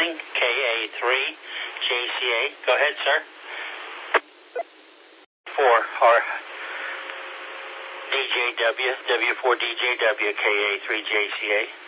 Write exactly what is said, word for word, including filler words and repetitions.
Crossing, K A three J C A. Go ahead, sir. four, or D J W, W four D J W, K A three J C A.